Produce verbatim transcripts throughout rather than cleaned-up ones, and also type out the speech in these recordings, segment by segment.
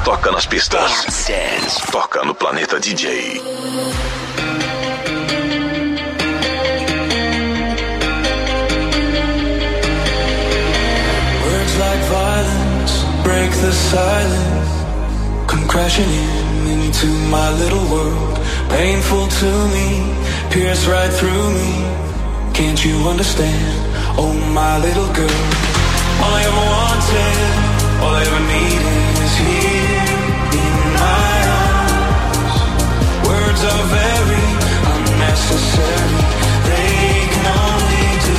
toca nas pistas. Dance, dance. Toca no Planeta D J. Words like violence break the silence. Come crashing in into my little world. Painful to me, pierce right through me. Can't you understand? Oh, my little girl. All I ever wanted, all I ever needed is here in my arms. Words are very unnecessary. They can only do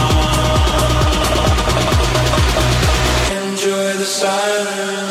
harm. Enjoy the silence.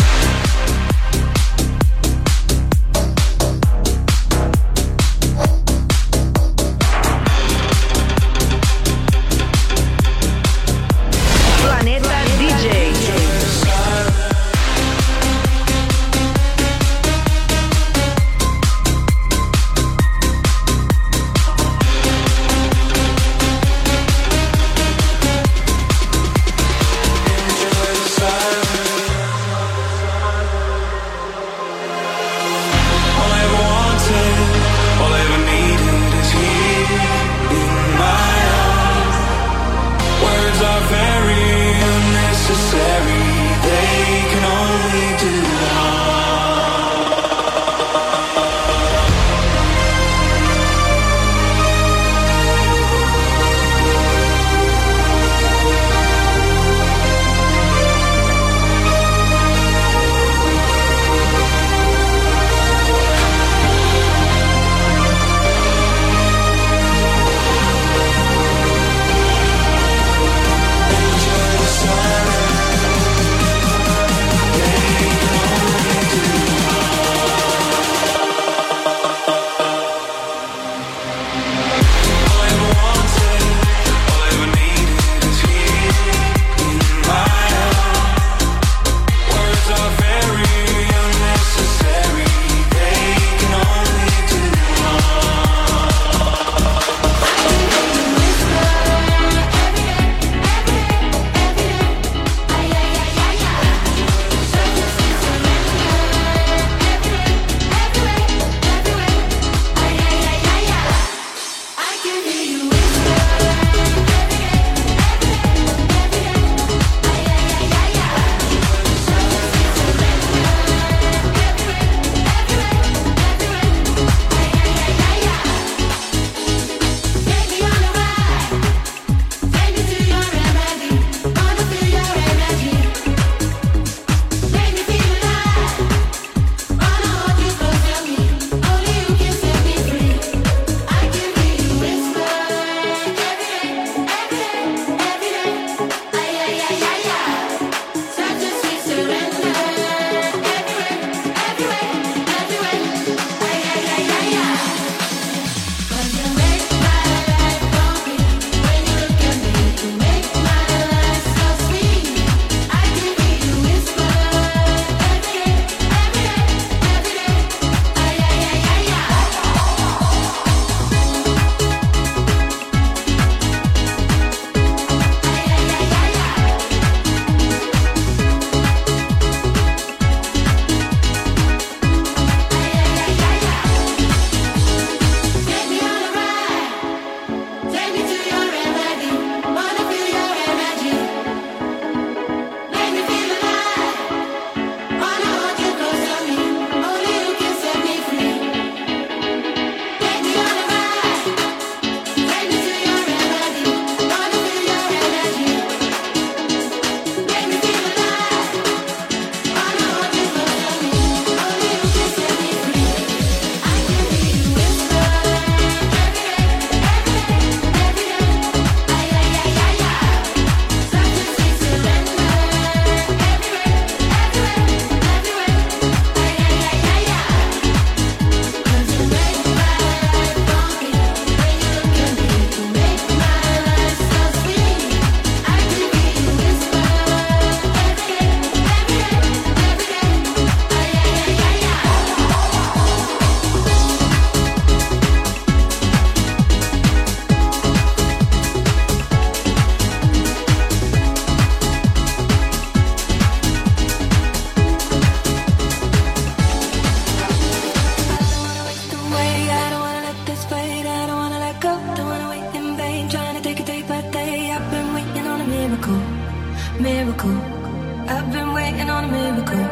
I've been waiting on a miracle.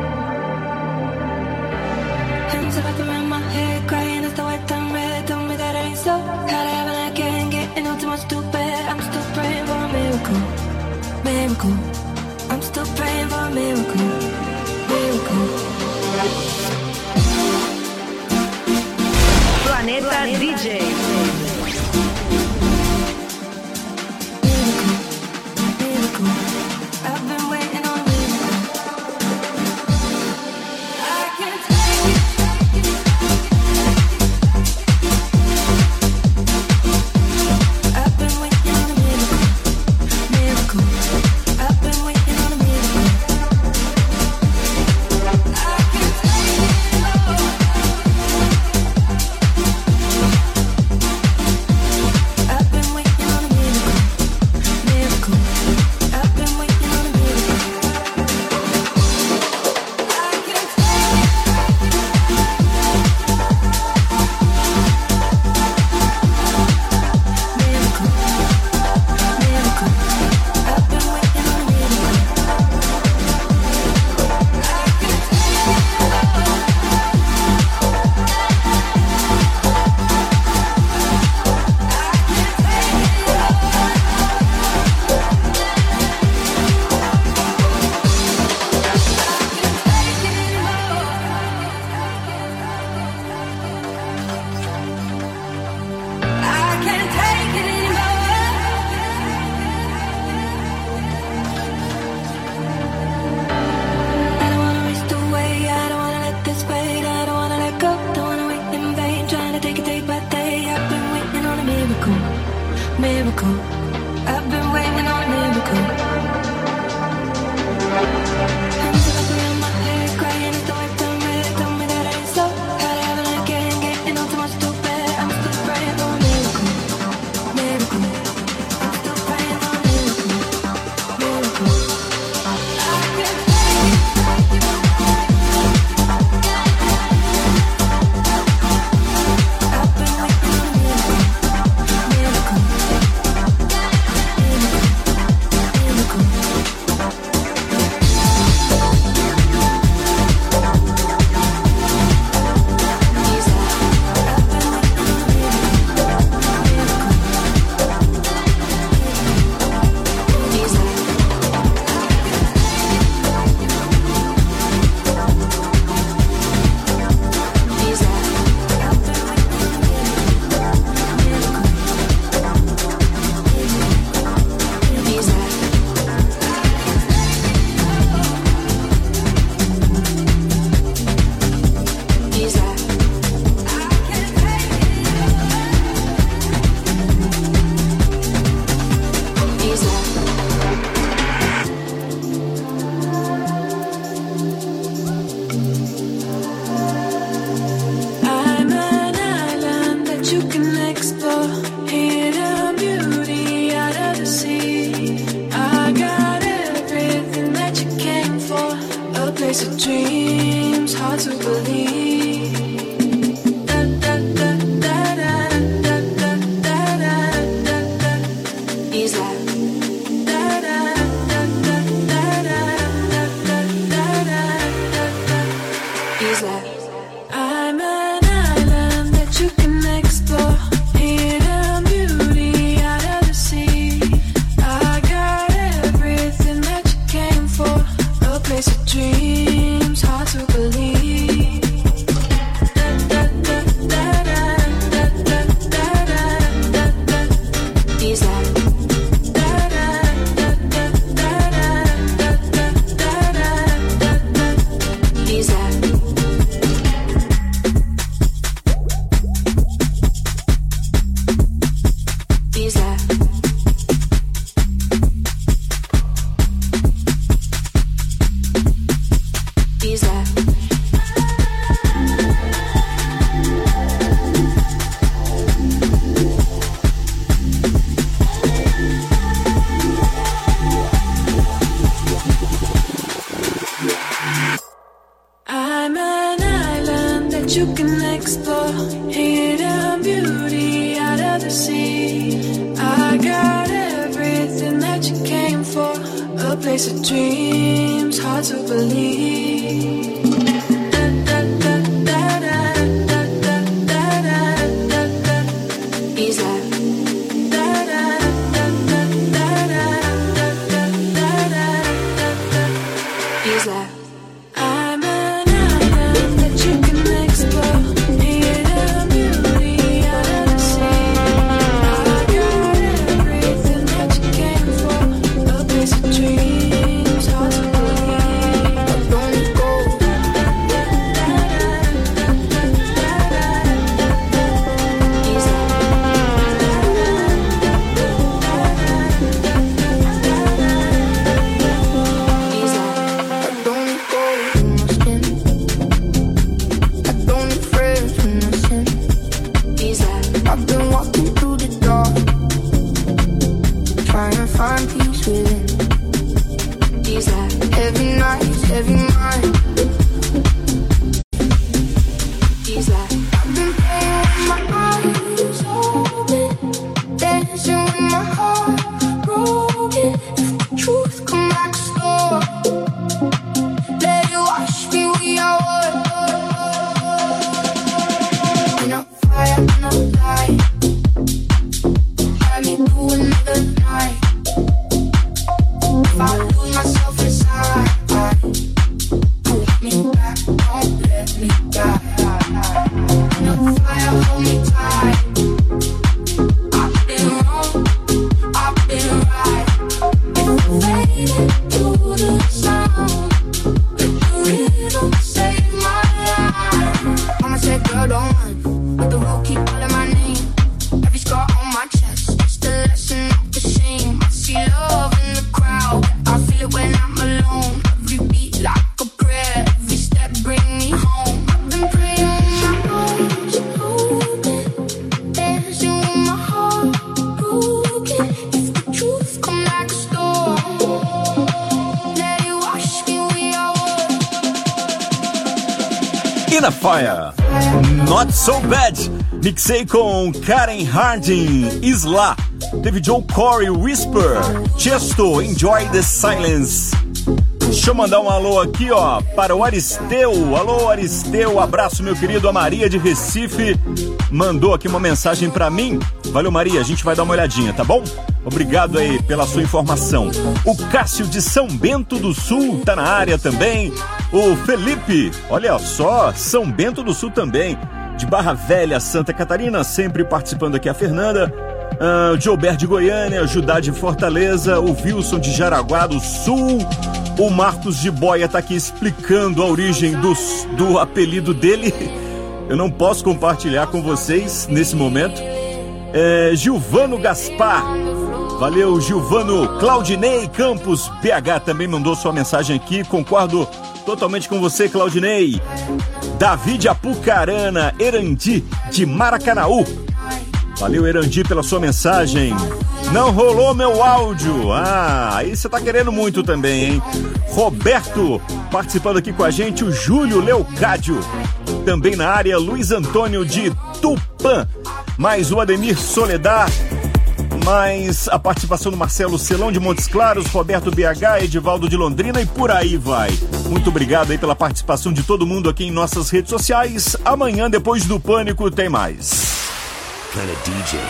Hands up around my head, crying as the white turn red. Tell me that it ain't so. Had to have it again, getting all too much too bad. I'm still praying for a miracle, miracle. I'm still praying for a miracle, miracle. Planeta D J. place of dreams. dreams, hard to believe. Not So Bad, mixei com Karen Harding, Isla, teve Joe Corey, Whisper, Chesto, Enjoy the Silence. Deixa eu mandar um alô aqui, ó, para o Aristeu. Alô, Aristeu, abraço, meu querido. A Maria de Recife mandou aqui uma mensagem pra mim. Valeu, Maria, a gente vai dar uma olhadinha, tá bom? Obrigado aí pela sua informação. O Cássio de São Bento do Sul tá na área também. O Felipe, olha só, São Bento do Sul também. De Barra Velha, Santa Catarina, sempre participando aqui a Fernanda. Uh, o Gilberto de Goiânia, Judá de Fortaleza, o Wilson de Jaraguá do Sul. O Marcos de Boia tá aqui explicando a origem do, do apelido dele. Eu não posso compartilhar com vocês nesse momento. É, Gilvano Gaspar, valeu Gilvano. Claudinei Campos B H também mandou sua mensagem aqui. Concordo totalmente com você, Claudinei. Davi de Apucarana, Erandi de Maracanaú, valeu, Erandi, pela sua mensagem. Não rolou meu áudio. Ah, aí você tá querendo muito também, hein? Roberto participando aqui com a gente. O Júlio Leocádio também na área. Luiz Antônio de Tupã, mais o Ademir Soledad, mais a participação do Marcelo Celão de Montes Claros, Roberto B H, Edivaldo de Londrina e por aí vai. Muito obrigado aí pela participação de todo mundo aqui em nossas redes sociais. Amanhã, depois do Pânico, tem mais. Planet D J.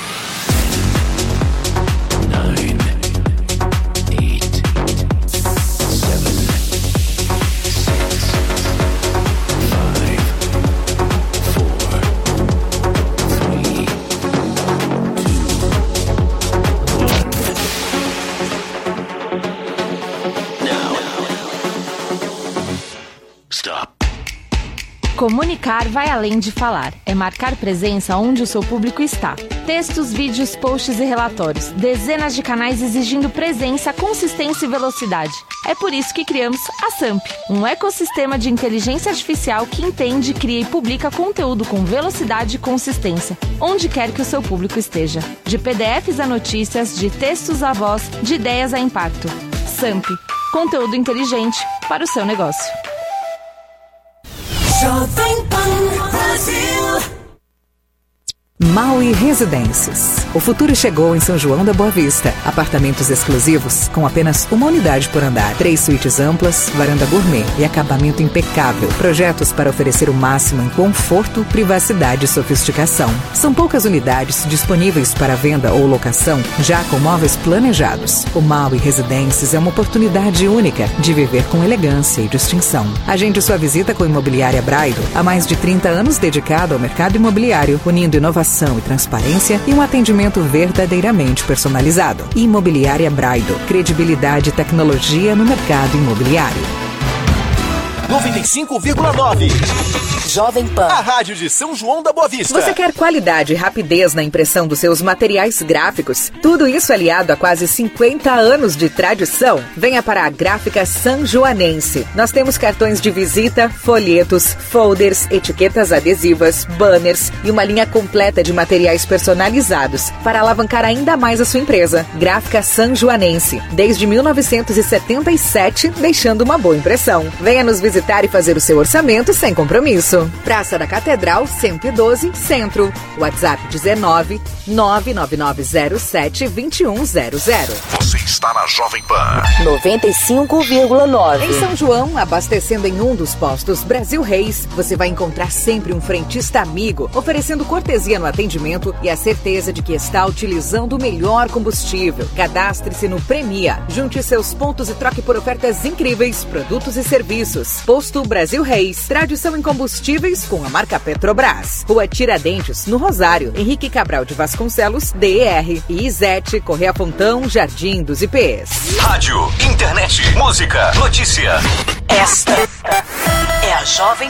Comunicar vai além de falar. É marcar presença onde o seu público está. Textos, vídeos, posts e relatórios. Dezenas de canais exigindo presença, consistência e velocidade. É por isso que criamos a Samp, um ecossistema de inteligência artificial que entende, cria e publica conteúdo com velocidade e consistência, onde quer que o seu público esteja. De P D Fs a notícias, de textos a voz, de ideias a impacto. Samp, conteúdo inteligente para o seu negócio. Jovem Pan Brasil. Maui Residências. O futuro chegou em São João da Boa Vista. Apartamentos exclusivos com apenas uma unidade por andar. Três suítes amplas, varanda gourmet e acabamento impecável. Projetos para oferecer o máximo em conforto, privacidade e sofisticação. São poucas unidades disponíveis para venda ou locação, já com móveis planejados. O Maui Residências é uma oportunidade única de viver com elegância e distinção. Agende sua visita com Imobiliária Braido. Há mais de trinta anos dedicado ao mercado imobiliário, unindo inovação e transparência e um atendimento verdadeiramente personalizado. Imobiliária Braido. Credibilidade e tecnologia no mercado imobiliário. noventa e cinco vírgula nove Jovem Pan, a rádio de São João da Boa Vista. Você quer qualidade e rapidez na impressão dos seus materiais gráficos? Tudo isso aliado a quase cinquenta anos de tradição? Venha para a Gráfica Sanjoanense. Nós temos cartões de visita, folhetos, folders, etiquetas adesivas, banners e uma linha completa de materiais personalizados para alavancar ainda mais a sua empresa. Gráfica Sanjoanense, desde mil novecentos e setenta e sete, deixando uma boa impressão. Venha nos visitar e fazer o seu orçamento sem compromisso. Praça da Catedral, cento e doze, Centro. WhatsApp dezenove, nove nove nove zero sete, dois um zero zero. Você está na Jovem Pan. noventa e cinco vírgula nove. Em São João, abastecendo em um dos postos Brasil Reis, você vai encontrar sempre um frentista amigo, oferecendo cortesia no atendimento e a certeza de que está utilizando o melhor combustível. Cadastre-se no Premia. Junte seus pontos e troque por ofertas incríveis, produtos e serviços. Posto Brasil Reis. Tradição em combustíveis com a marca Petrobras. Rua Tiradentes, no Rosário. Henrique Cabral de Vasconcelos, D E R. E Izete, Correia Fontão, Jardim dos I Pês. Rádio, internet, música, notícia. Esta é a Jovem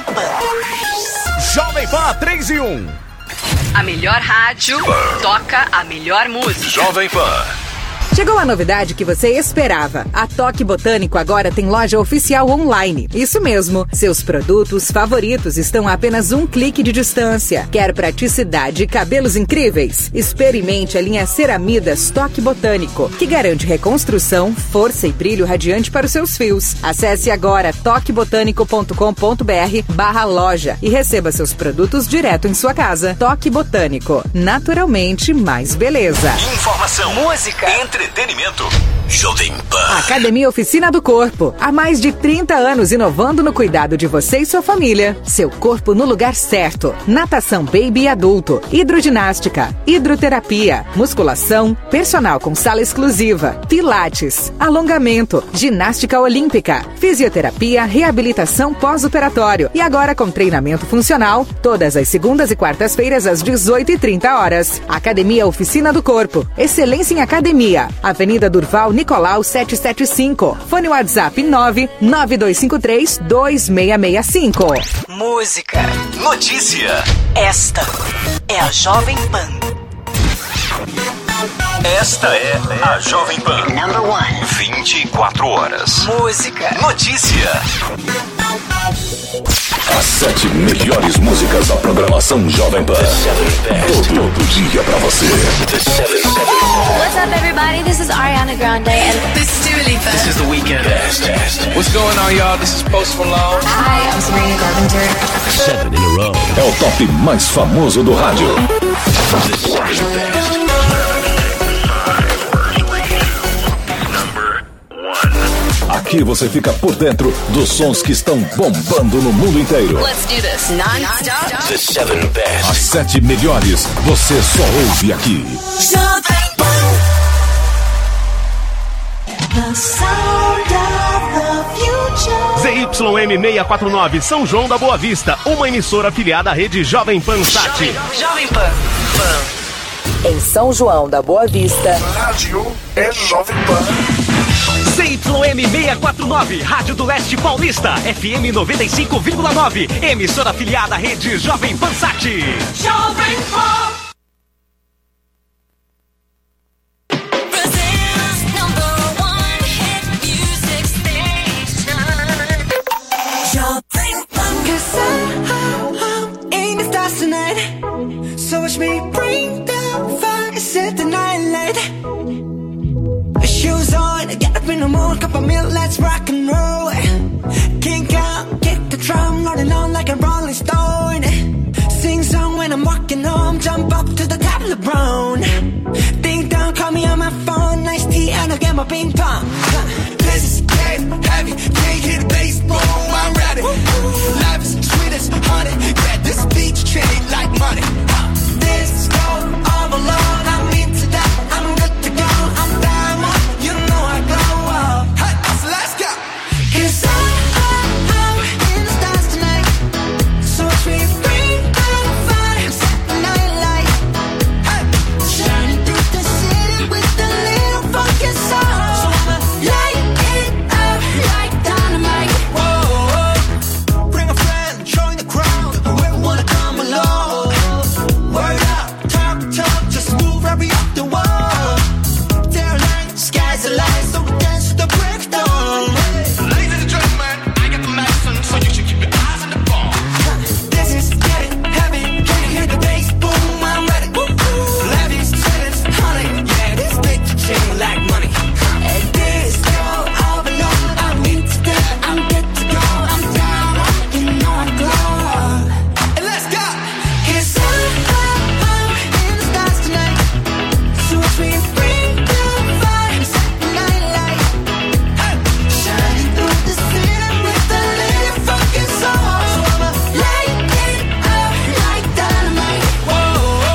Pan. Jovem Pan três e um. A melhor rádio toca a melhor música. Jovem Pan. Chegou a novidade que você esperava. A Toque Botânico agora tem loja oficial online. Isso mesmo. Seus produtos favoritos estão a apenas um clique de distância. Quer praticidade e cabelos incríveis? Experimente a linha Ceramidas Toque Botânico, que garante reconstrução, força e brilho radiante para os seus fios. Acesse agora toque botânico ponto com ponto b r barra loja e receba seus produtos direto em sua casa. Toque Botânico. Naturalmente mais beleza. Informação, música, entretenimento. Jovem Pan. Academia Oficina do Corpo. Há mais de trinta anos inovando no cuidado de você e sua família. Seu corpo no lugar certo. Natação baby e adulto. Hidroginástica. Hidroterapia. Musculação. Personal com sala exclusiva. Pilates. Alongamento. Ginástica olímpica. Fisioterapia. Reabilitação pós-operatório. E agora com treinamento funcional. Todas as segundas e quartas-feiras às dezoito e trinta horas. Academia Oficina do Corpo. Excelência em academia. Avenida Durval Nicolau setecentos e setenta e cinco. Fone WhatsApp nove nove dois cinco três dois seis seis cinco. Música. Notícia. Esta é a Jovem Pan. Esta é a Jovem Pan. Number one. vinte e quatro horas. Música. Notícia. As sete melhores músicas da programação Jovem Pan. Todo, todo dia pra você. What's up, everybody? This is Ariana Grande, and this is Dua Lipa. This is The Weeknd. What's going on, y'all? This is Post Malone. hi, I'm Sabrina Carpenter. Seven in a row. É o top mais famoso do rádio. Aqui você fica por dentro dos sons que estão bombando no mundo inteiro. Let's do this. Non-stop. The seven best. As sete melhores você só ouve aqui. Z Y M seiscentos e quarenta e nove, São João da Boa Vista, uma emissora afiliada à rede Jovem Pan Sat. Jovem, Jovem Pan. Pan. Em São João da Boa Vista. Rádio é Jovem Pan. Z Y M seiscentos e quarenta e nove, Rádio do Leste Paulista, F M noventa e cinco vírgula nove, emissora afiliada à rede Jovem Pan Sat. Jovem Pan. So watch me bring the fire, set the night light. Shoes on, get up in the morning, cup of milk, let's rock and roll. Kink out, kick the drum, rolling on like a rolling stone. Sing song when I'm walking home, jump up. grown. Ding dong, call me on my phone. Nice tea, and I'll get my ping pong. This is getting heavy. Can't hit the bass, boom, I'm ready. Life is sweet as honey. Yeah, this beach chain like money. This go all alone. I'm into that. I'm good to go. I'm diamond. You know I glow up. Hey, so let's go. 'Cause I, I, I'm in the stars tonight. So watch me bring out the fire. Set the night light. Hey, shining through the city with a little funky soul. So I'ma light it up like dynamite. Whoa, bring a friend, join the crowd. Whoever wanna come along. Word up, talk, talk, just move right up the wall. They're like, sky's the line, so we dance to the break of dawn. Ladies and gentlemen, I got the medicine, so you should keep your eyes on the ball. This is getting heavy, can you hear the bass? Boom, I'm ready. Levies, tennis, honey, yeah, this bitch chain like money. And this girl all alone, I'm into that, I'm good to go, I'm down, you know I glow. And let's go. 'Cause I, I, I'm in the stars tonight. So watch me bring the fire, set the night light. Hey, shining through the city with a little funky soul. So I'ma light it up like dynamite. Whoa,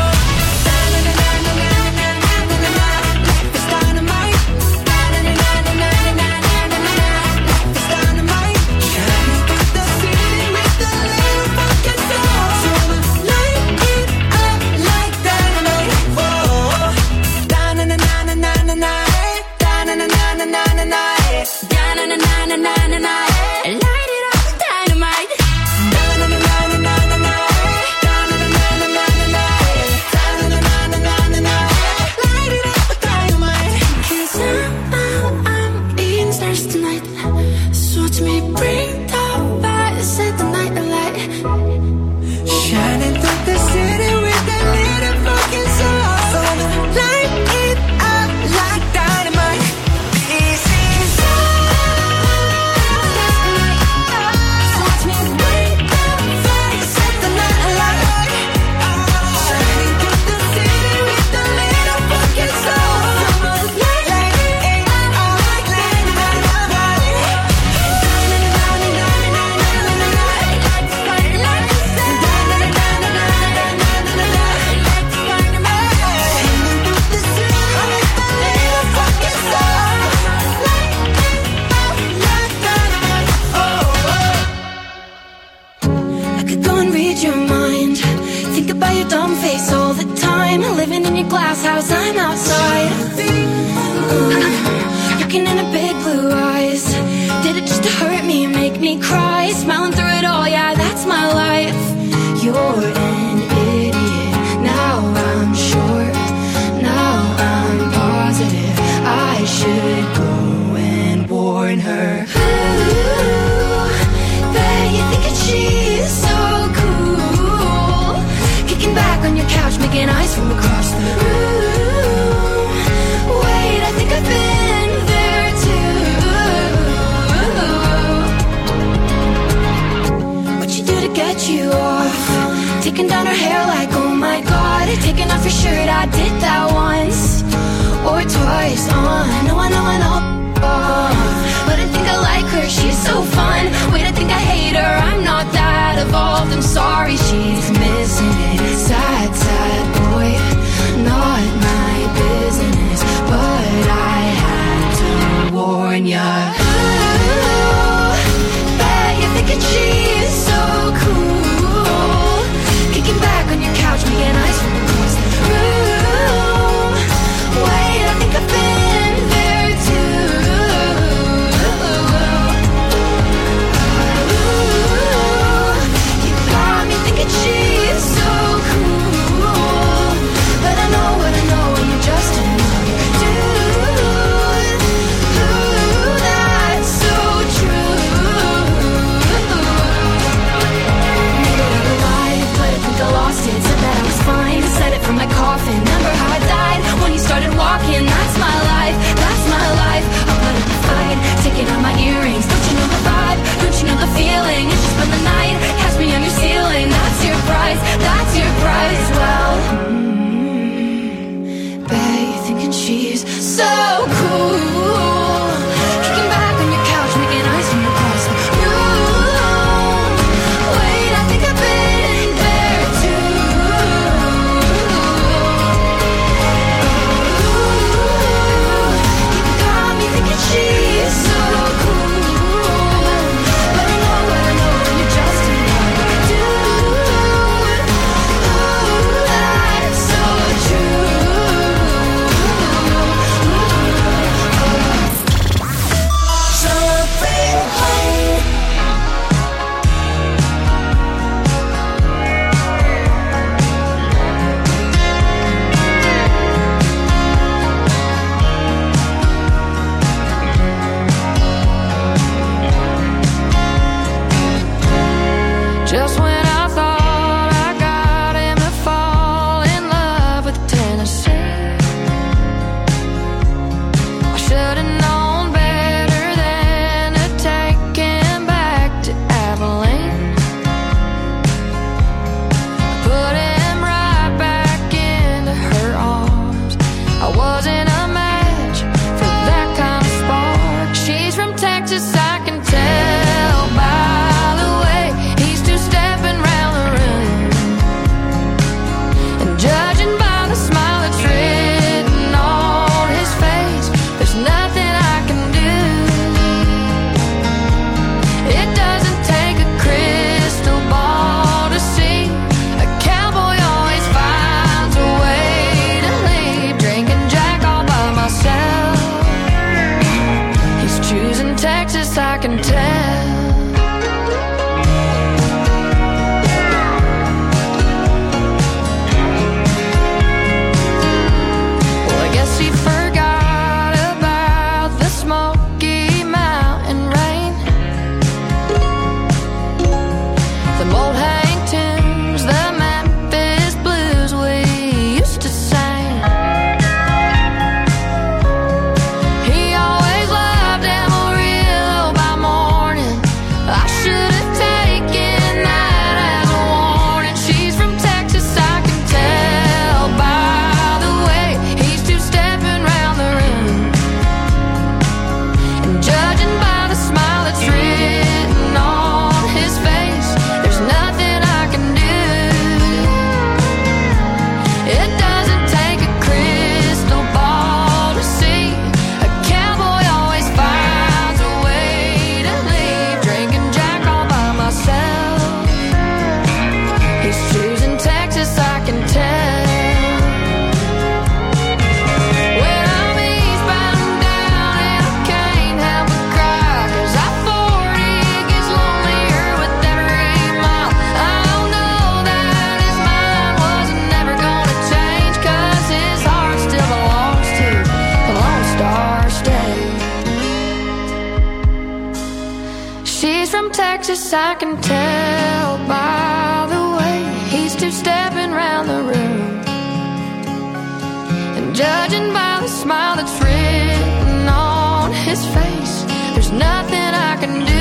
da-na-na-na-na-na-na-na-na-na. Life is dynamite. Da-na-na-na-na-na-na-na-na-na. Life is dynamite. Shining through the city with a little funky soul. So I'ma light it up like dynamite. Whoa, da-na-na-na-na-na-na-na. Da-na-na-na-na-na-na-na. Da-na-na-na-na-na-na. Light it up with dynamite. Da-na-na-na-na-na-na. Da-na-na-na-na-na-na. Da-na-na-na-na-na-na. Light it up with dynamite. 'Cause I'm, I'm being stars tonight. So watch me bring the fire, set the night alight. Shining through the city with a little fucking soul. So I'ma light it up like dynamite. This is so watch me bring the fire, set the night alight. Shining through the city with a little fucking soul. So I'ma light it up like dynamite. I could go and read your mind. Think about your dumb face all the time. Living in your glass house, I'm outside. Mm. Looking in her big blue eyes. Did it just to hurt me and make me cry? Smiling through it all, yeah, that's my life. You're an idiot. Now I'm sure. Now I'm positive. I should go and warn her. Ooh, bet you think that she's so cool. Kicking back on your couch, making eyes from across the room. Wait, I think I've been there too. What you do to get you off? Taking down her hair like, oh my god. Taking off your shirt, I did that once or twice. Uh, I know, I know, I know. Oh, but I think I like her, she's so fun. Wait, I think I hate her, I'm not that evolved. I'm sorry, she's missing it. Sad, sad boy, not my business. But I had to warn ya. Ooh, bet you're thinking she's so cool. Kicking back on your couch, making eyes from across the room. Wait, I think I've been there too. from Texas, I can tell by the way he's two-stepping round the room. And judging by the smile that's written on his face, there's nothing I can do.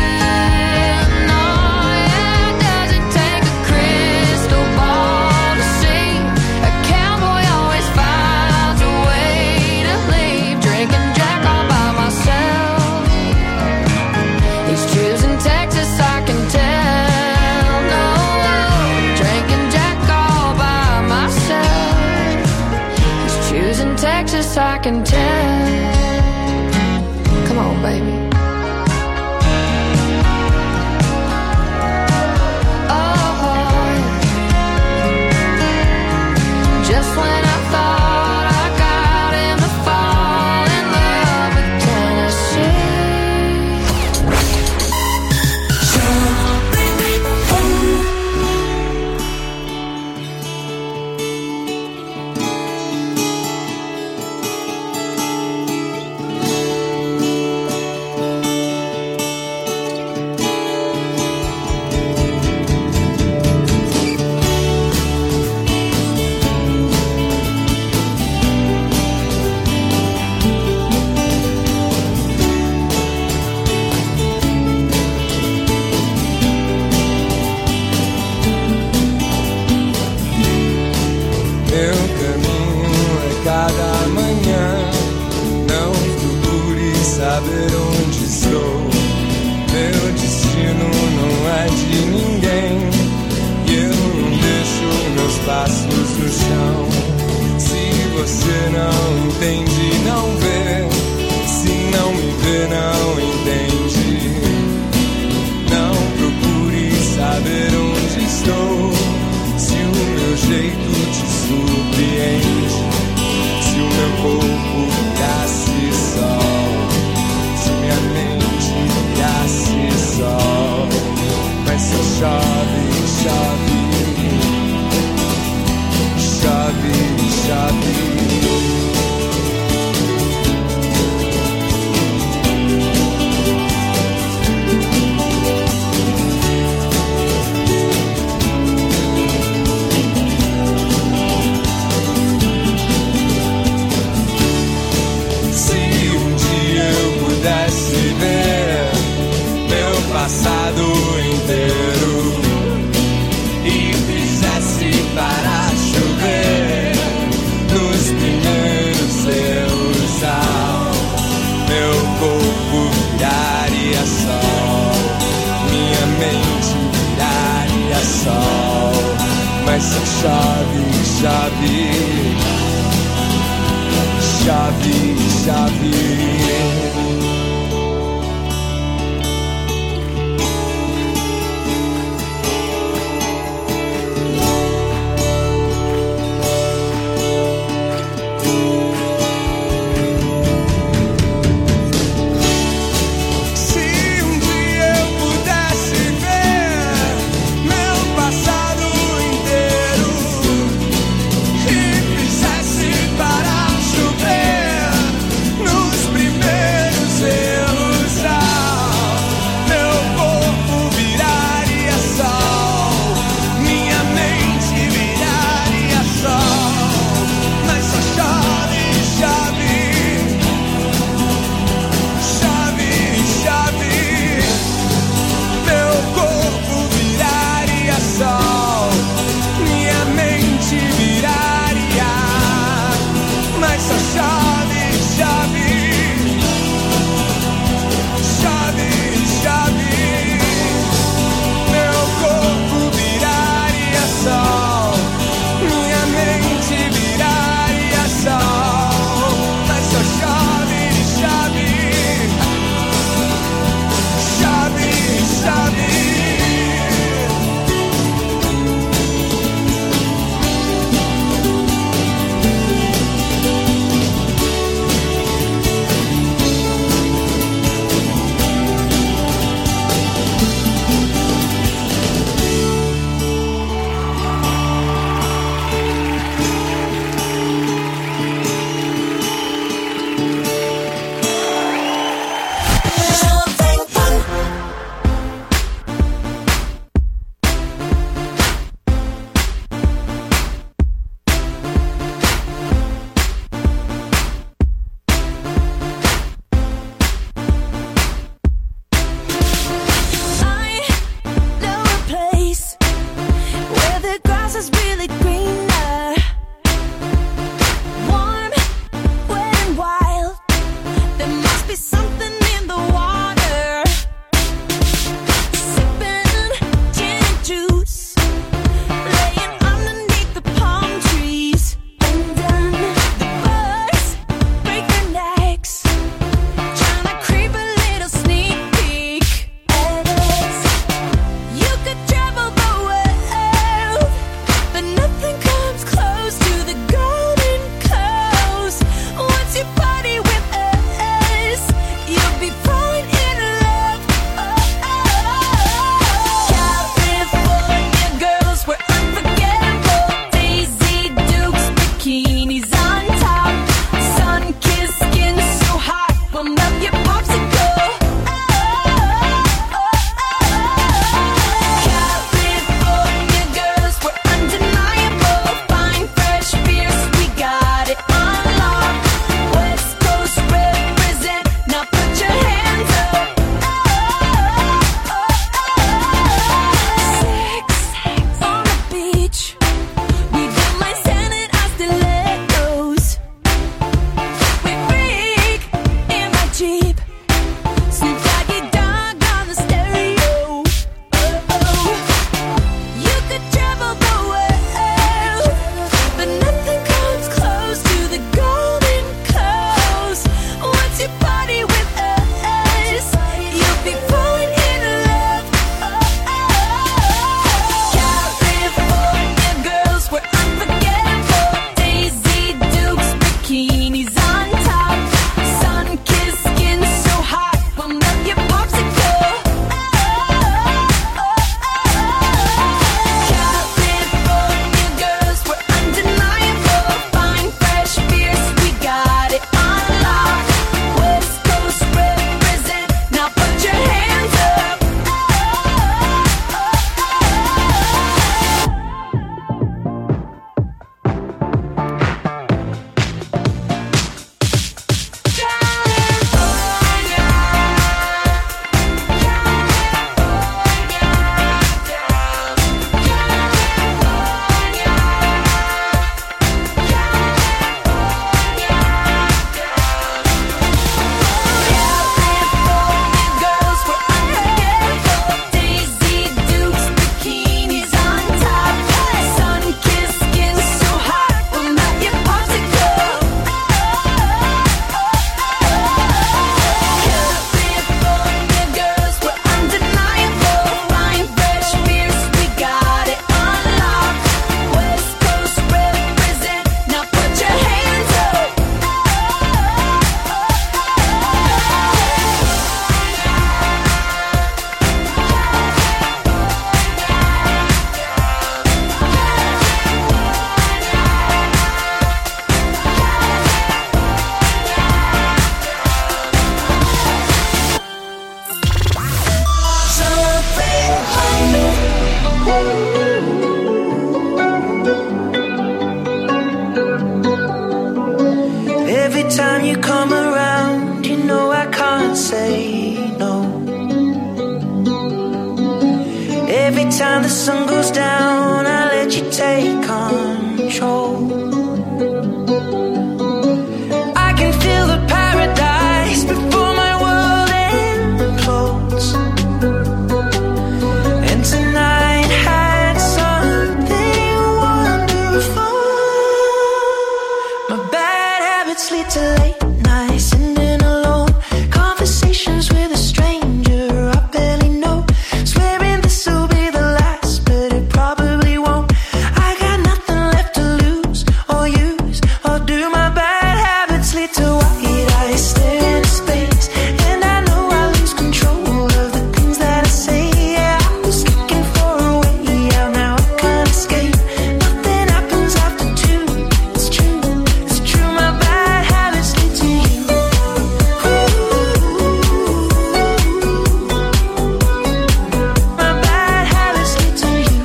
I can tell. Come on, baby. Oh, just when I thought I got him to fall in love with Tennessee. Saber onde estou, meu destino não é de ninguém, e eu não deixo meus passos no chão. Se você não entende, não vê, se não me vê, não entende. Não procure saber onde estou, se o meu jeito te surpreende, se o meu corpo virasse sol, minha mente virasse sol. Mas só chove, chove, chove, chove. Passado inteiro e fizesse para chover nos primeiros seus ao meu corpo viraria sol, minha mente viraria sol. Mas só chove, chove, chove, chove. Primeiros Every time you come around, you know I can't say no. Every time the sun goes down, I let you take control. I can feel the paradise before my world implodes. And tonight had something wonderful. My bad habits lead to late nights, sitting alone, conversations with a stranger I barely know, swearing this will be the last, but it probably won't. I got nothing left to lose or use, or do my bad habits lead to white eyes stare into space, and I know I lose control of the things that I say. Yeah, I was looking for a way out, now I can't escape. Nothing happens after two, it's true, it's true, my bad habits lead to you. My bad habits lead to you.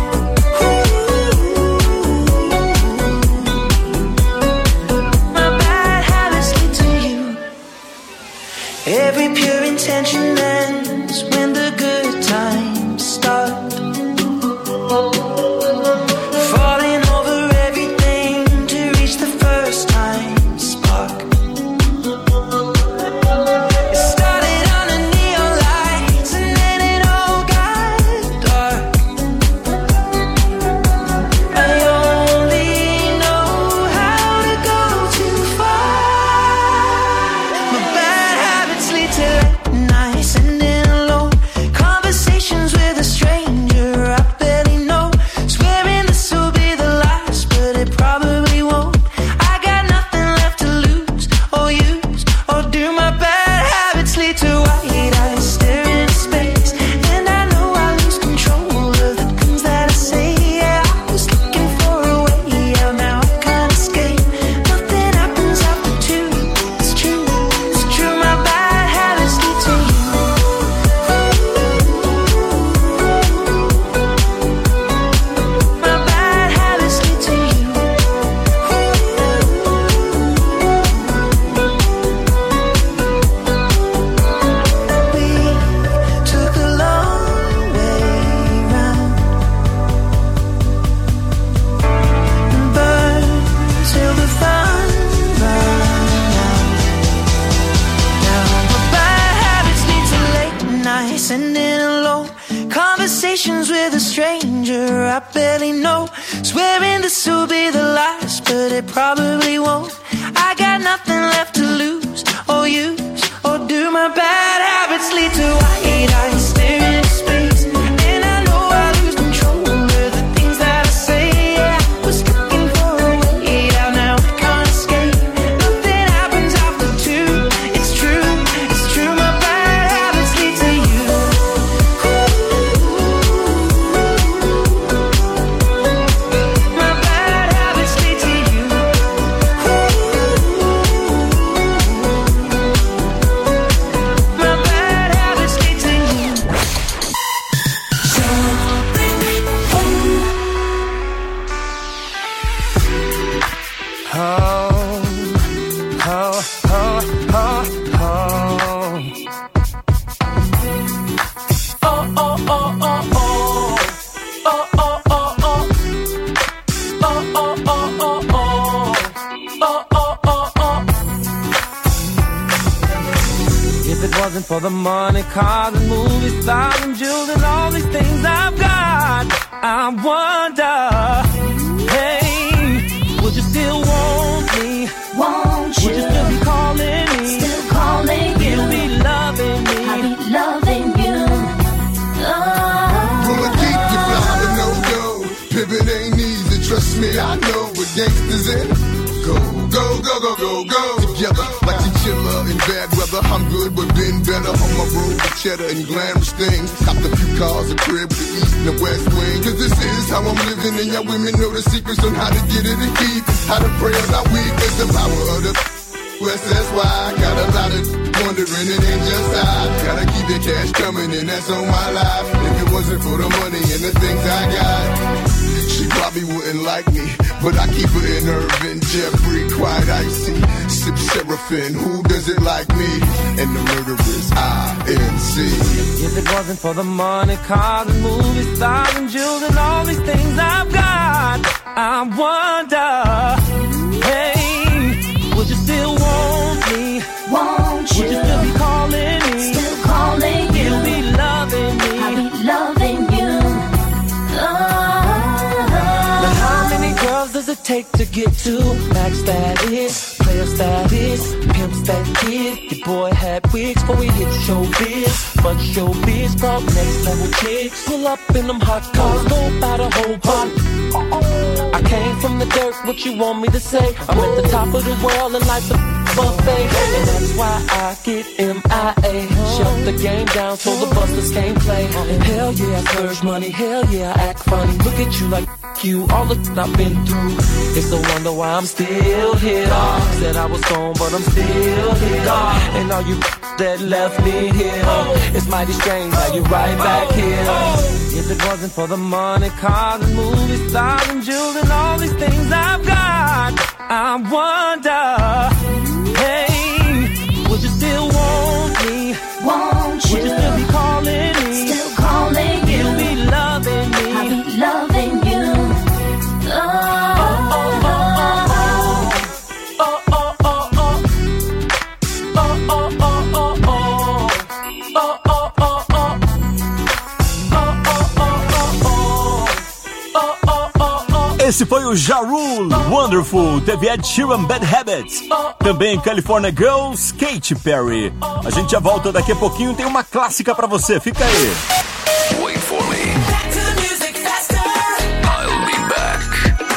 My bad habits lead to you. Every pure intention ends when the good times start. Falling over everything to reach the first time spark. It started on the neon lights and then it all got dark. I only know how to go too far. My bad habits lead to late nights, sitting alone, conversations with a stranger I barely know, swearing this will be the last, but it probably won't. I got nothing left to lose or use, or do my bad habits lead to white eyes stare into space, and I know I lose control of the things that I say. Yeah, I was looking for a way out, now I can't escape. Nothing happens after two, it's true, it's true, my bad habits lead to you. My bad habits lead to you. We took a long way round and burned till the fun ran out. Now my bad habits lead to late nights, sitting alone, conversations with a stranger I barely know, swearing this will be the last, but it probably won't. I got nothing left to lose or use, or do my bad habits lead to white eyes stare into space, and I know I lose control of the things that I say. Yeah, I was looking for a way out, now I can't escape. Nothing happens after two, it's true, it's true, my bad habits lead to you. My bad habits lead to you. My bad habits lead to you. Oh, oh, oh, oh, oh. Oh, oh, oh, oh, oh. Oh, oh, oh, oh. Oh, oh, oh, oh, oh. Oh, oh, oh, oh. If it wasn't for the money, cars and movie stars and jewels and all these things I've got, I wonder, hey, would you still want me? Won't you? Would you still be calling me? Still calling you. You'll be loving me. I'll be loving you. Oh. Gonna keep you fly to no go. Pivot ain't easy, trust me, I know. But gangsters in, go, go, go, go, go, go. Together, like chinchilla in bad weather. I'm good, but been better on my road with cheddar and glamorous things. Copped a few cars, a crib with the east and the west wing. Cause this is how I'm living, and y'all women know the secrets on how to get it and keep. How to pray about weakness, the power of the West, that's why I got a lot of wondering, it ain't just I. Gotta keep the cash coming in, that's on my life. If it wasn't for the money and the things I got, she probably wouldn't like me. But I keep her in Irvin, Jeffrey, quite icy. Sip Seraphim, who does it like me? And the murderers, I N C. If it wasn't for the money, cars and movie stars and jewels and all these things I've got, I wonder, hey, would you still want me? Won't you? Would you still be calling me? Still calling you. You'll be loving me. I'll be loving you. Now how many girls does it take to get to max status, player status, pimp status? Your boy had wigs before we hit showbiz, but showbiz brought next level chicks. Pull up in them hot cars, go by the whole pot. I came from the dirt, what you want me to say? I'm at the top of the world and life's a buffet, and that's why I get M I A. Shut the game down so the busters can't play. And hell yeah, I splurge money, hell yeah, I act funny. Look at you like you, all the I've been through. It's a wonder why I'm still here. Said I was gone, but I'm still here. And all you that left me here, it's mighty strange how you right back here. If it wasn't for the money, cars and movie stars and jewels and all these things I've got, I wonder, hey, would you still want me? Won't you? Would you still be calling me? Still calling you. You'll be loving me. I'll be loving you. Oh, oh, oh, oh, oh, oh, oh, oh, oh, oh, oh, oh, oh. Esse foi o Ja Rule, Wonderful. Teve Ed Sheeran, Bad Habits. Também California Girls, Katy Perry. A gente já volta daqui a pouquinho, tem uma clássica pra você, fica aí. Wait for me. I'll be back.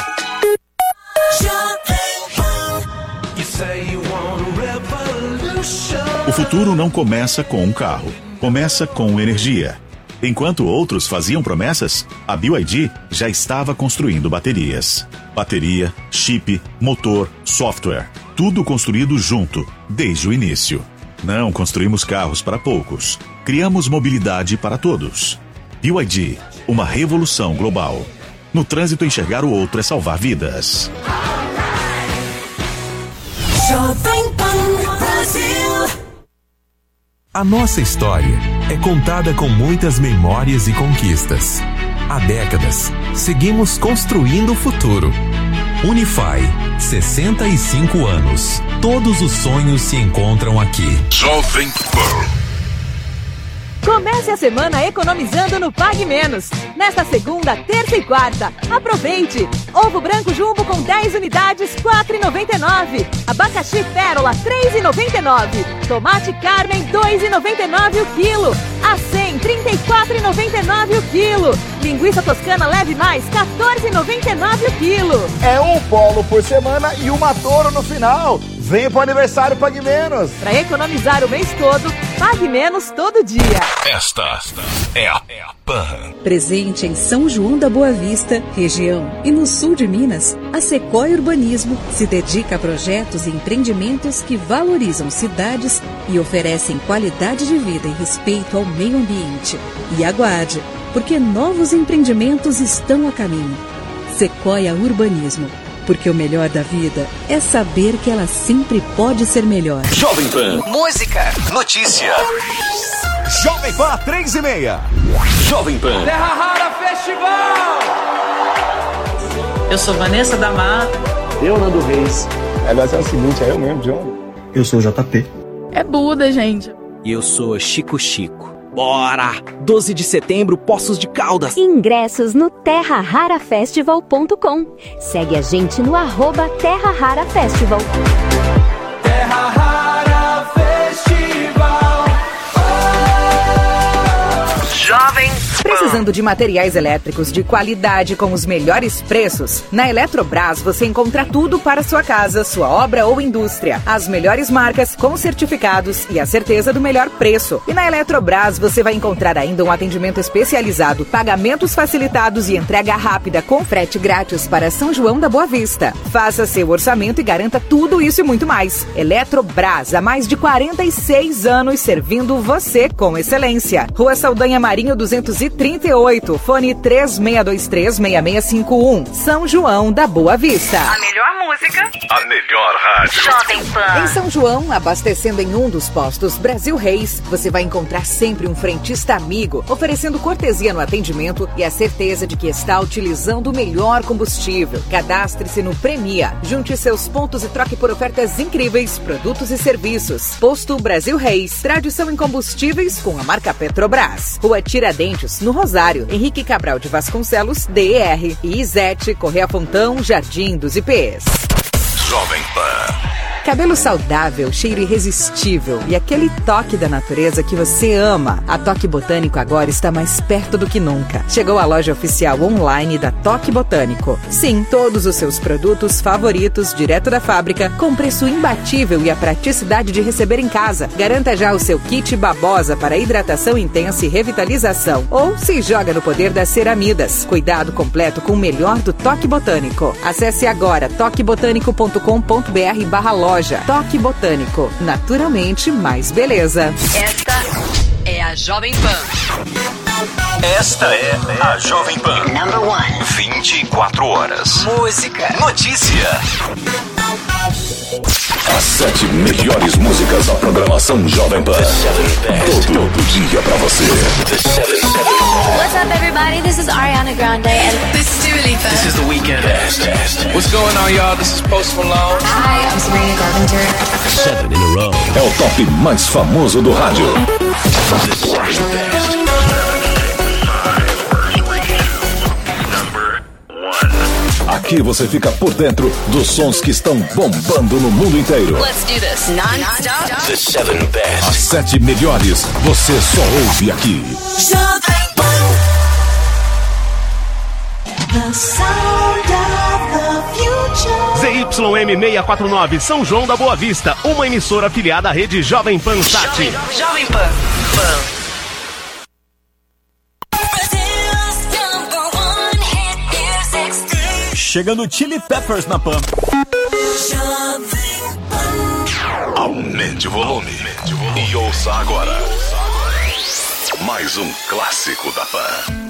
O futuro não começa com um carro, começa com energia. Enquanto outros faziam promessas, a B Y D já estava construindo baterias. Bateria, chip, motor, software, tudo construído junto, desde o início. Não construímos carros para poucos, criamos mobilidade para todos. B Y D, uma revolução global. No trânsito, enxergar o outro é salvar vidas. Jovem Pan Brasil. A nossa história é contada com muitas memórias e conquistas. Há décadas, seguimos construindo o futuro. Unify, sessenta e cinco anos. Todos os sonhos se encontram aqui. Jovem Pan. Comece a semana economizando no Pague Menos. Nesta segunda, terça e quarta, aproveite! Ovo branco jumbo com dez unidades, quatro reais e noventa e nove centavos. Abacaxi pérola, três reais e noventa e nove centavos. Tomate Carmen, dois reais e noventa e nove centavos o quilo. A cem, trinta e quatro reais e noventa e nove centavos o quilo. Linguiça toscana leve mais, quatorze reais e noventa e nove centavos o quilo. É um polo por semana e uma touro no final. Venha pro aniversário Pague Menos. Para economizar o mês todo, Pague Menos todo dia. Esta é a Pan. Presente em São João da Boa Vista, região e no sul de Minas, a Sequoia Urbanismo se dedica a projetos e empreendimentos que valorizam cidades e oferecem qualidade de vida e respeito ao meio ambiente. E aguarde, porque novos empreendimentos estão a caminho. Sequoia Urbanismo. Porque o melhor da vida é saber que ela sempre pode ser melhor. Jovem Pan. Música, notícia. Jovem Pan, três e meia. Jovem Pan. Terra Rara Festival. Eu sou Vanessa da Mata. Eu, Nando Reis. Agora é o seguinte, é eu mesmo, John. Eu sou o J P. É Buda, gente. E eu sou Chico Chico. Bora! doze de setembro, Poços de Caldas. Ingressos no terra rara festival ponto com. Segue a gente no arroba Terra Rara Festival. Terra Rara Festival. Jovem Precisando de materiais elétricos de qualidade com os melhores preços? Na Eletrobras você encontra tudo para sua casa, sua obra ou indústria. As melhores marcas com certificados e a certeza do melhor preço. E na Eletrobras você vai encontrar ainda um atendimento especializado, pagamentos facilitados e entrega rápida com frete grátis para São João da Boa Vista. Faça seu orçamento e garanta tudo isso e muito mais. Eletrobras, há mais de quarenta e seis anos servindo você com excelência. Rua Saldanha Marinho duzentos e trinta e oito, fone três seis dois três, seis seis cinco um, São João da Boa Vista. A melhor música, a melhor rádio. Jovem Pan. Em São João, abastecendo em um dos postos Brasil Reis, você vai encontrar sempre um frentista amigo, oferecendo cortesia no atendimento e a certeza de que está utilizando o melhor combustível. Cadastre-se no Premia, junte seus pontos e troque por ofertas incríveis, produtos e serviços. Posto Brasil Reis, tradição em combustíveis com a marca Petrobras. Rua Tiradentes, no Rosário, Henrique Cabral de Vasconcelos, D E R. E Isete, Correia Fontão, Jardim dos I Pês. Jovem Pan. Cabelo saudável, cheiro irresistível e aquele toque da natureza que você ama. A Toque Botânico agora está mais perto do que nunca. Chegou a loja oficial online da Toque Botânico. Sim, todos os seus produtos favoritos, direto da fábrica, com preço imbatível e a praticidade de receber em casa. Garanta já o seu kit babosa para hidratação intensa e revitalização. Ou se joga no poder das ceramidas. Cuidado completo com o melhor do Toque Botânico. Acesse agora toque botânico ponto com ponto b r barra loja. Toque Botânico. Naturalmente mais beleza. Esta é a Jovem Pan. Esta é a Jovem Pan. Number one. vinte e quatro horas. Música. Notícia. As sete melhores músicas da programação Jovem Pan. Todo, todo dia pra você. What's up, everybody? This is Ariana Grande and this is Dua Lipa. This is The Weeknd. Best, best. What's going on, y'all? This is Post Malone. Hi, I'm Sabrina Carpenter. Seven in a row. É o top mais famoso do rádio. Aqui você fica por dentro dos sons que estão bombando no mundo inteiro. Let's do this. Non-stop. The seven best. As sete melhores você só ouve aqui. The sound of the future. Z Y M seiscentos e quarenta e nove, São João da Boa Vista, uma emissora afiliada à rede Jovem Pan Sat. Jovem, Jovem Pan. Pan. Chegando Chili Peppers na Pan. Aumente o volume e ouça agora mais um clássico da Pan.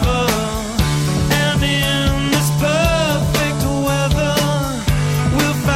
We'll find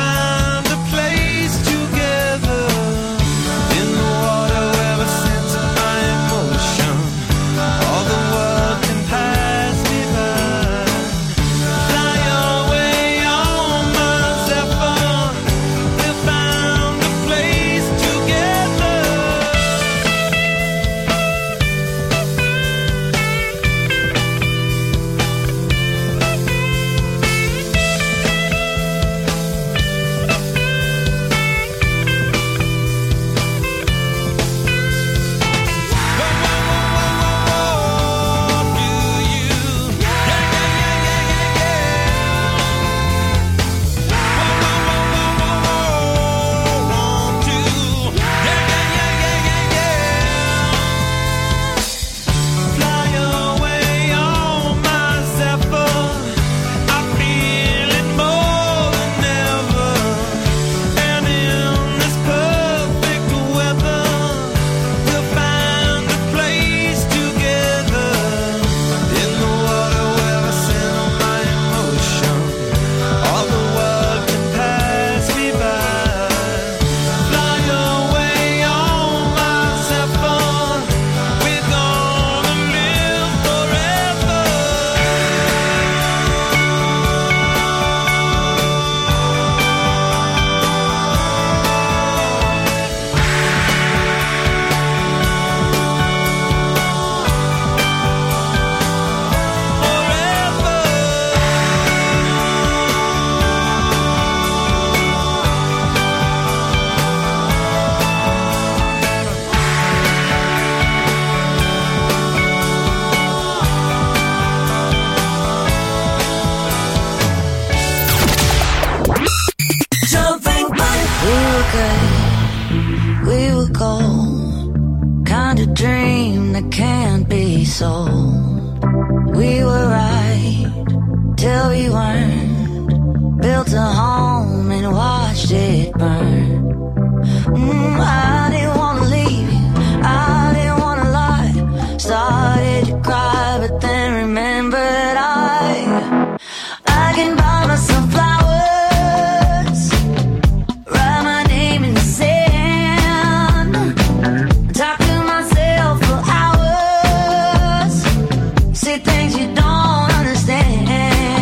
dream that can't be sold. We were right till we weren't. Built a home and watched it burn. Mm, I didn't wanna leave you, I didn't wanna lie. Started to cry, but then remembered I I can buy myself flowers, write my name in the sand, talk to myself for hours, say things you don't understand.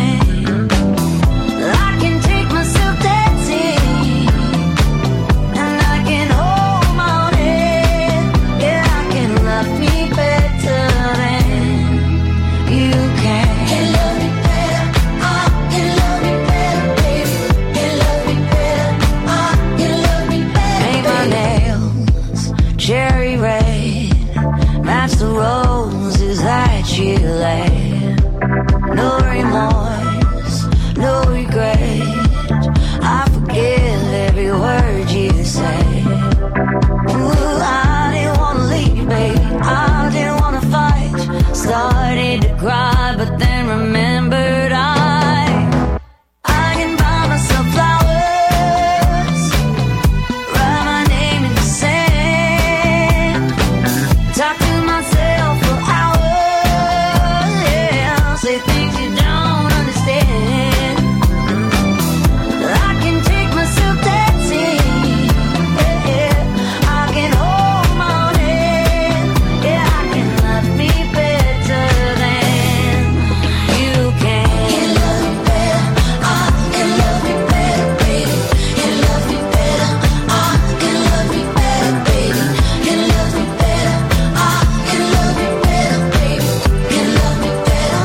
I can take myself dancing, and I can hold my own head. Yeah, I can love me better than you can. Can love me better, I can love me better, baby. Can love me better, I can love me better. Paint my nails cherry red, match the roses that you laid. No remorse, no regret. I forgive every word you say. Ooh, I didn't wanna leave, baby. I didn't wanna fight. Started to cry, but then remembered I I can buy myself flowers, write my name in the sand, talk to myself for hours. Yeah, say things you don't understand. I can take myself dancing. Yeah, yeah. I can hold my own hand. Yeah, I can love me better than you can. Can love me better, I can love me better, baby. Can love me better, I can love me better, baby. Can love me better, I can love me better, baby. Can love me better,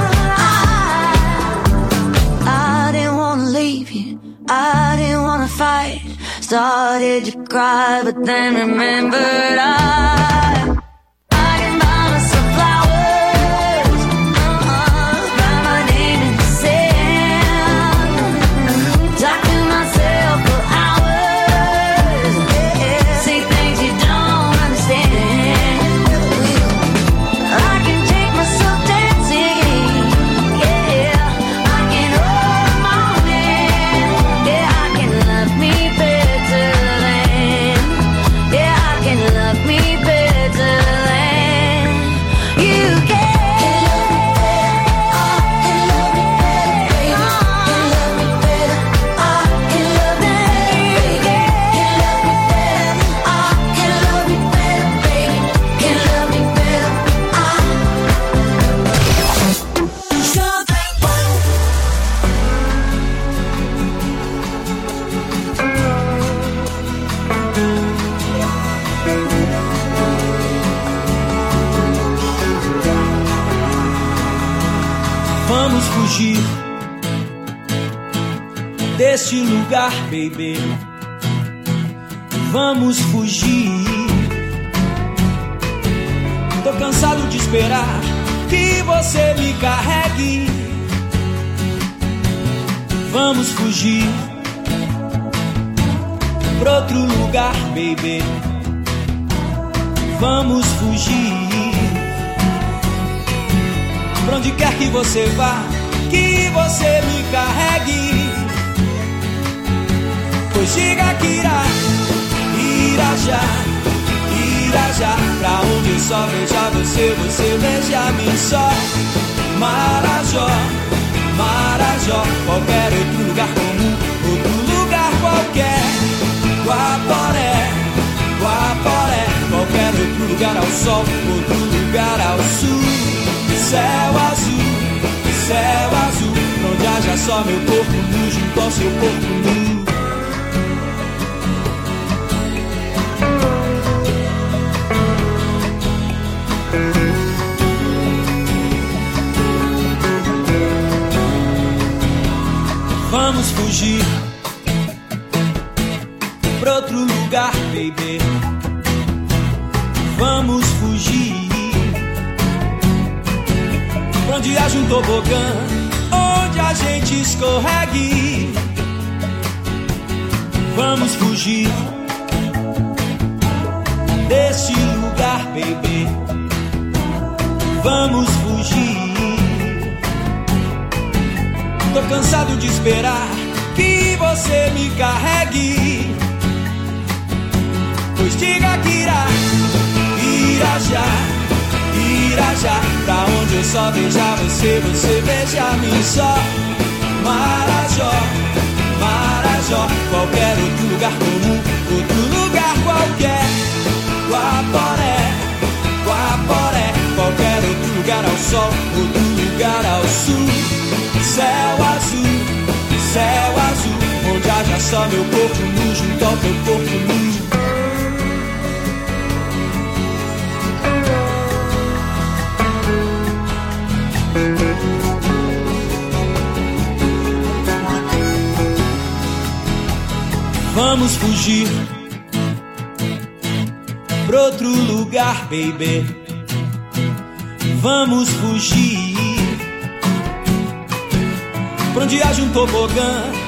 I I didn't wanna leave you, I didn't wanna fight. Started to cry, but then remembered I I can buy myself flowers, uh-uh, write my name in the sand, talk to myself for hours. Yeah, say things you don't understand. I can take myself dancing. Yeah, I can hold my own hand. Yeah, I can love me better than. Yeah, I can love me better than you can. Can love me better, I can love me better, baby. Can love me better, I can love me better, baby. Vamos fugir deste lugar, baby. Vamos fugir. Tô cansado de esperar que você me carregue. Vamos fugir pra outro lugar, baby. Vamos fugir. Pra onde quer que você vá, que você me carregue. Pois diga que irá, irá já, irá já. Pra onde eu só veja você, você veja-me só. Marajó, Marajó, qualquer outro lugar comum, outro lugar qualquer. Guaporé, Guaporé, qualquer outro lugar ao sol, outro lugar ao sul. Céu azul, céu azul, onde haja só meu corpo nu junto ao seu corpo nu. Vamos fugir pra outro lugar, baby. Vamos fugir pra onde haja um tobogã, onde a gente escorregue. Vamos fugir desse lugar, baby. Vamos fugir. Tô cansado de esperar que você me carregue. Pois diga que irá, irá já, irá já. Pra onde eu só veja você, você veja-me só. Marajó, Marajó, qualquer outro lugar comum, outro lugar qualquer. Guaporé, Guaporé, qualquer outro lugar ao sol, outro lugar ao sul. Céu azul, céu azul, onde haja só meu corpo nu junto ao teu corpo nu. Vamos fugir pra outro lugar, baby. Vamos fugir pra onde haja um tobogã